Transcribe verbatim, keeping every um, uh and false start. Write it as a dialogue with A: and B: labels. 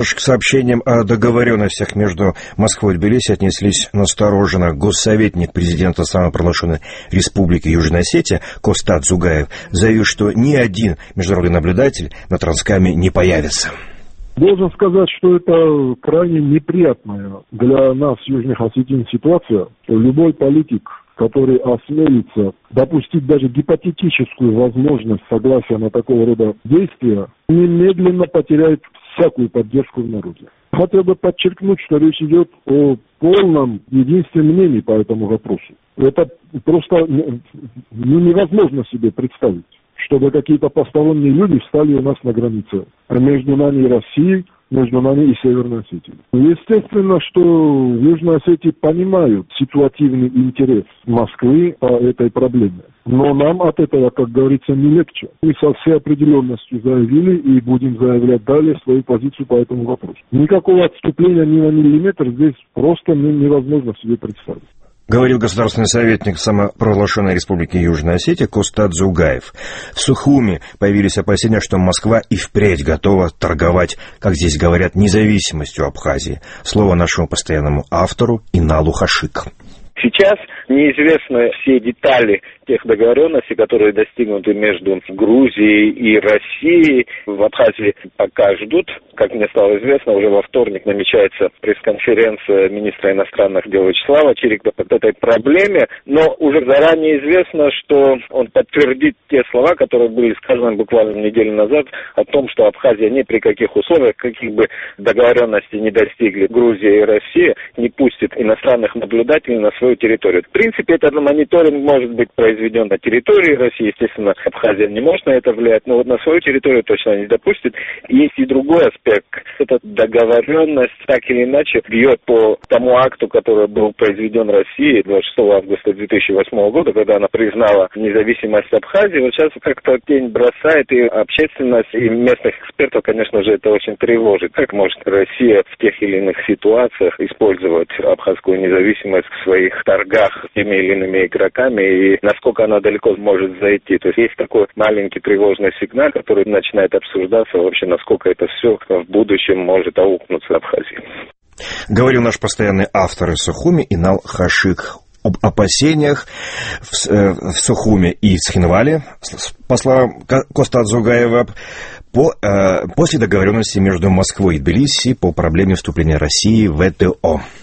A: К сообщениям о договоренностях между Москвой и Тбилиси отнеслись настороженно. Госсоветник президента самопровозглашенной Республики Южная Осетия Костад Зугаев заявил, что ни один международный наблюдатель на Транскаме не появится.
B: Должен сказать, что это крайне неприятная для нас, южных осетин, ситуация. Любой политик, который осмелится допустить даже гипотетическую возможность согласия на такого рода действия, немедленно потеряет всякую поддержку в народе. Хотел бы подчеркнуть, что речь идет о полном единстве мнений по этому вопросу. Это просто ну, невозможно себе представить, чтобы какие-то посторонние люди встали у нас на границе между нами и Россией, между нами и Северной Осетией. Естественно, что в Южной Осетии понимают ситуативный интерес Москвы по этой проблеме. Но нам от этого, как говорится, не легче. Мы со всей определенностью заявили и будем заявлять далее свою позицию по этому вопросу. Никакого отступления ни на миллиметр здесь просто невозможно себе представить.
A: Говорил государственный советник самопровозглашенной Республики Южная Осетия Костад Зугаев. В Сухуми появились опасения, что Москва и впредь готова торговать, как здесь говорят, независимостью Абхазии. Слово нашему постоянному автору Иналу Хашик.
C: Сейчас неизвестны все детали тех договоренностей, которые достигнуты между Грузией и Россией. В Абхазии пока ждут. Как мне стало известно, уже во вторник намечается пресс-конференция министра иностранных дел Вячеслава Чирика по этой проблеме. Но уже заранее известно, что он подтвердит те слова, которые были сказаны буквально неделю назад, о том, что Абхазия ни при каких условиях, каких бы договоренностей не достигли Грузия и Россия, не пустит иностранных наблюдателей на свою территорию. В принципе, этот мониторинг может быть произведен на территории России. Естественно, Абхазия не может на это влиять, но вот на свою территорию точно не допустит. Есть и другой аспект. Эта договоренность так или иначе бьет по тому акту, который был произведен Россией двадцать шестого августа две тысячи восьмого года, когда она признала независимость Абхазии. Вот сейчас как-то тень бросает и общественность, и местных экспертов, конечно же, это очень тревожит. Как может Россия в тех или иных ситуациях использовать абхазскую независимость в своих торгах с теми или иными игроками, и насколько она далеко может зайти. То есть есть такой маленький тревожный сигнал, который начинает обсуждаться вообще, насколько это все в будущем может аукнуться Абхазии.
A: Говорил наш постоянный автор из Сухуми Инал Хашик об опасениях в, э, в Сухуми и Цхинвале, по словам Костада Зугаева, по, э, после договоренности между Москвой и Тбилиси по проблеме вступления России в вэ тэ о.